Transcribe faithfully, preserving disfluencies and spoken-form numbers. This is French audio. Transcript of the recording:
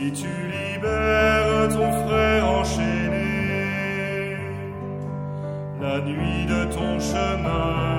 si tu libères ton frère enchaîné, la nuit de ton chemin